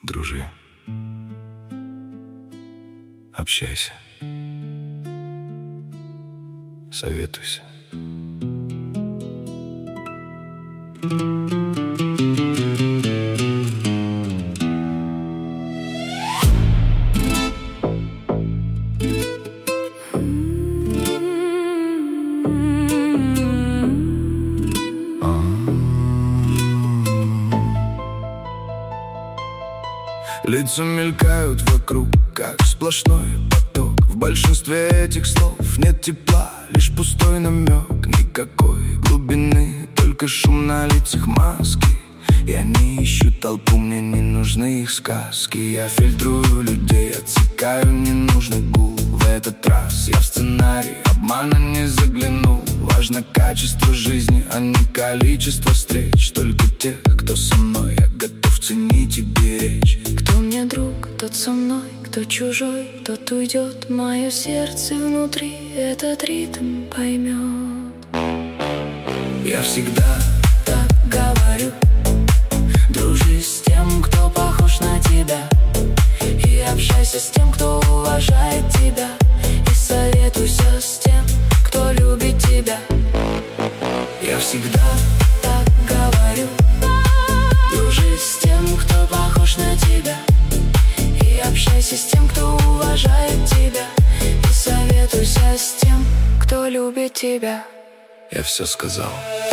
Дружи, общайся, советуйся. Лица мелькают вокруг, как сплошной поток. В большинстве этих слов нет тепла, лишь пустой намек. Никакой глубины, только шум на лицах, маски. И они ищут толпу, мне не нужны их сказки. Я фильтрую людей, отсекаю ненужный гул. В этот раз я в сценарий обмана не заглянул. Важно качество жизни, а не количество встреч. Только тех, кто со мной, я готов ценить и беречь. Кто мне друг, тот со мной, кто чужой, тот уйдет. Мое сердце внутри этот ритм поймет. Я всегда так говорю: дружи с тем, кто похож на тебя, и общайся с тем, кто уважает тебя, и советуйся с тем, кто любит тебя. Я всегда так говорю: дружи с тем, кто похож на тебя, и общайся с тем, кто уважает тебя, и советуйся с тем, кто любит тебя. Я все сказал.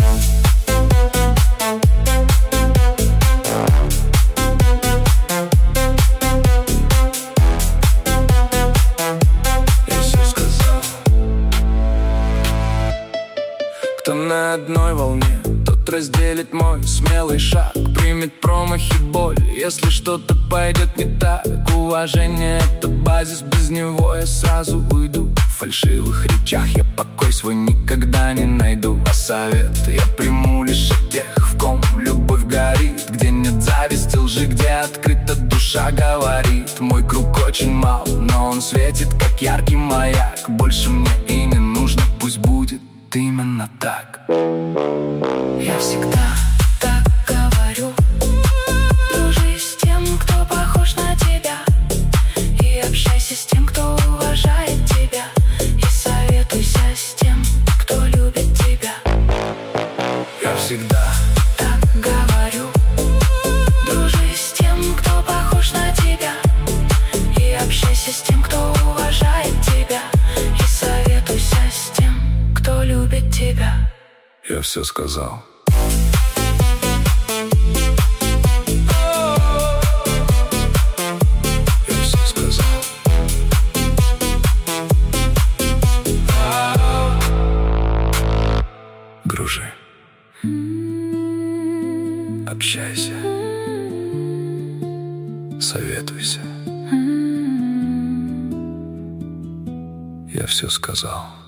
Кто на одной волне, тот разделит мой смелый шаг, примет промахи, боль, если что-то пойдет не так. Уважение — это базис, без него я сразу уйду. В фальшивых речах я покой свой никогда не найду. А совет я приму лишь от тех, в ком любовь горит, где нет зависти, лжи, где открыта душа говорит. Мой круг очень мал, но он светит, как яркий маяк. Больше мне и не нужно, пусть будет именно так. Я всегда так говорю: дружи с тем, кто похож на тебя, и общайся с тем, кто уважает тебя, и советуйся с тем, кто любит тебя. Я всегда так говорю: дружи с тем, кто похож на тебя, и общайся с тем, кто уважает тебя, и советуйся с тем, кто любит тебя. Я все сказал. Я все сказал. Дружи, общайся, советуйся. Я все сказал.